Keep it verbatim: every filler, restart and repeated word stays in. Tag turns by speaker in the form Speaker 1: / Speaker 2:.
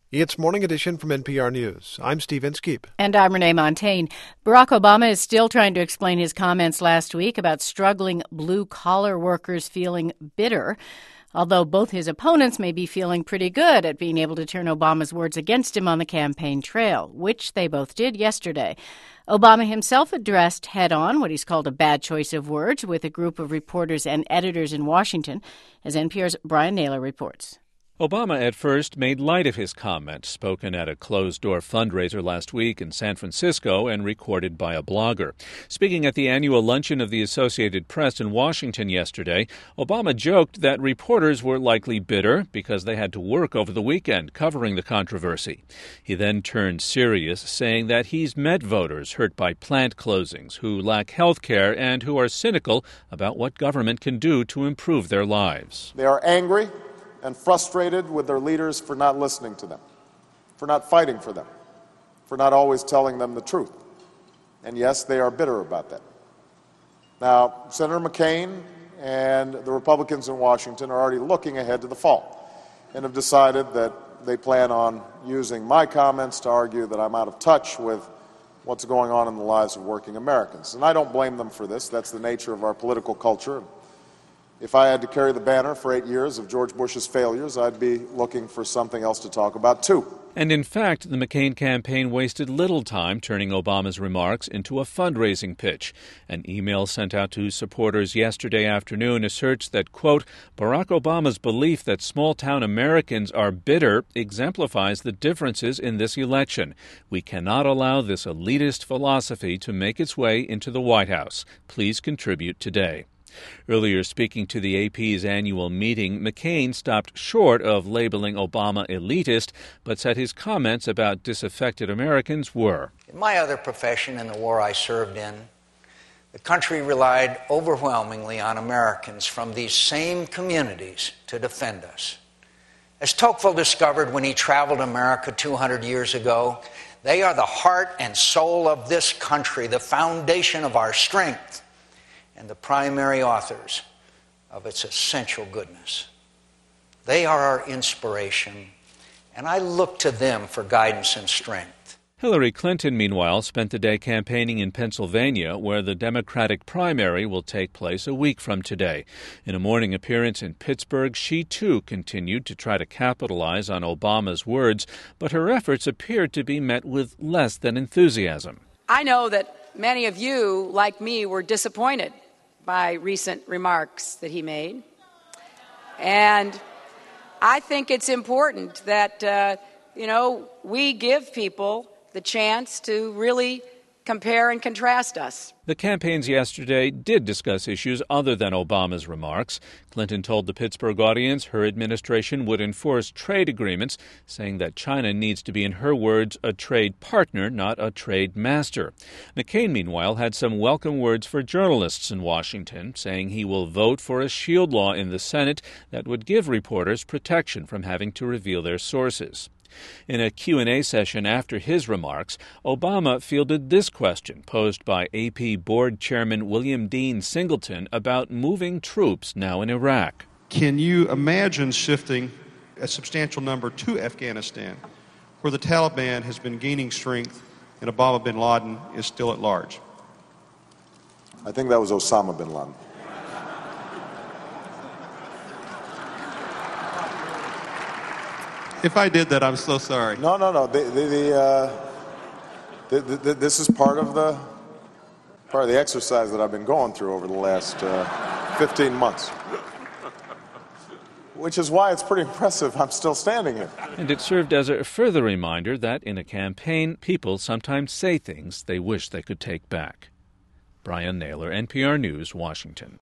Speaker 1: It's Morning Edition from N P R News. I'm Steve Inskeep.
Speaker 2: And I'm Renee Montagne. Barack Obama is still trying to explain his comments last week about struggling blue-collar workers feeling bitter, although both his opponents may be feeling pretty good at being able to turn Obama's words against him on the campaign trail, which they both did yesterday. Obama himself addressed head-on what he's called a bad choice of words with a group of reporters and editors in Washington, as N P R's Brian Naylor reports.
Speaker 3: Obama at first made light of his comments, spoken at a closed-door fundraiser last week in San Francisco and recorded by a blogger. Speaking at the annual luncheon of the Associated Press in Washington yesterday, Obama joked that reporters were likely bitter because they had to work over the weekend covering the controversy. He then turned serious, saying that he's met voters hurt by plant closings, who lack health care, and who are cynical about what government can do to improve their lives.
Speaker 4: They are angry and frustrated with their leaders for not listening to them, for not fighting for them, for not always telling them the truth. And yes, they are bitter about that. Now, Senator McCain and the Republicans in Washington are already looking ahead to the fall and have decided that they plan on using my comments to argue that I'm out of touch with what's going on in the lives of working Americans. And I don't blame them for this. That's the nature of our political culture. If I had to carry the banner for eight years of George Bush's failures, I'd be looking for something else to talk about, too.
Speaker 3: And in fact, the McCain campaign wasted little time turning Obama's remarks into a fundraising pitch. An email sent out to supporters yesterday afternoon asserts that, quote, Barack Obama's belief that small-town Americans are bitter exemplifies the differences in this election. We cannot allow this elitist philosophy to make its way into the White House. Please contribute today. Earlier, speaking to the A P's annual meeting, McCain stopped short of labeling Obama elitist, but said his comments about disaffected Americans were.
Speaker 5: In my other profession, in the war I served in, the country relied overwhelmingly on Americans from these same communities to defend us. As Tocqueville discovered when he traveled America two hundred years ago, they are the heart and soul of this country, the foundation of our strength, and the primary authors of its essential goodness. They are our inspiration, and I look to them for guidance and strength.
Speaker 3: Hillary Clinton, meanwhile, spent the day campaigning in Pennsylvania, where the Democratic primary will take place a week from today. In a morning appearance in Pittsburgh, she too continued to try to capitalize on Obama's words, but her efforts appeared to be met with less than enthusiasm.
Speaker 6: I know that many of you, like me, were disappointed by recent remarks that he made. And I think it's important that, uh, you know, we give people the chance to really compare and contrast us.
Speaker 3: The campaigns yesterday did discuss issues other than Obama's remarks. Clinton told the Pittsburgh audience her administration would enforce trade agreements, saying that China needs to be, in her words, a trade partner, not a trade master. McCain, meanwhile, had some welcome words for journalists in Washington, saying he will vote for a shield law in the Senate that would give reporters protection from having to reveal their sources. In a Q and A session after his remarks, Obama fielded this question posed by A P board chairman William Dean Singleton about moving troops now in Iraq.
Speaker 7: Can you imagine shifting a substantial number to Afghanistan, where the Taliban has been gaining strength and Osama bin Laden is still at large?
Speaker 4: I think that was Osama bin Laden.
Speaker 7: If I did that, I'm so sorry.
Speaker 4: No, no, no. The, the, the, uh, the, the, this is part of the part of the exercise that I've been going through over the last uh, fifteen months. Which is why it's pretty impressive I'm still standing here.
Speaker 3: And it served as a further reminder that in a campaign, people sometimes say things they wish they could take back. Brian Naylor, N P R News, Washington.